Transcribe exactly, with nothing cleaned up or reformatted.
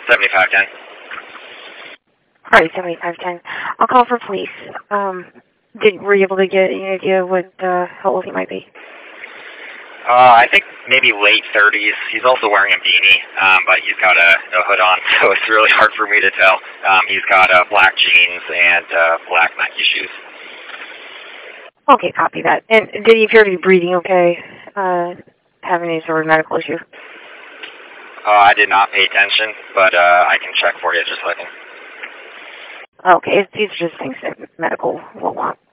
seventy-five ten. All right, seventy-five ten. I'll call for police. Um, did were you able to get any idea what uh, how old he might be? Uh, I think maybe late thirties. He's also wearing a beanie, um, but he's got a, a hood on, so it's really hard for me to tell. Um, he's got uh, black jeans and uh, black Nike shoes. Okay, copy that. And did he appear to be breathing okay? Uh, having any sort of medical issue? Uh, I did not pay attention, but uh, I can check for you just a second. Okay, these are just things that medical will want.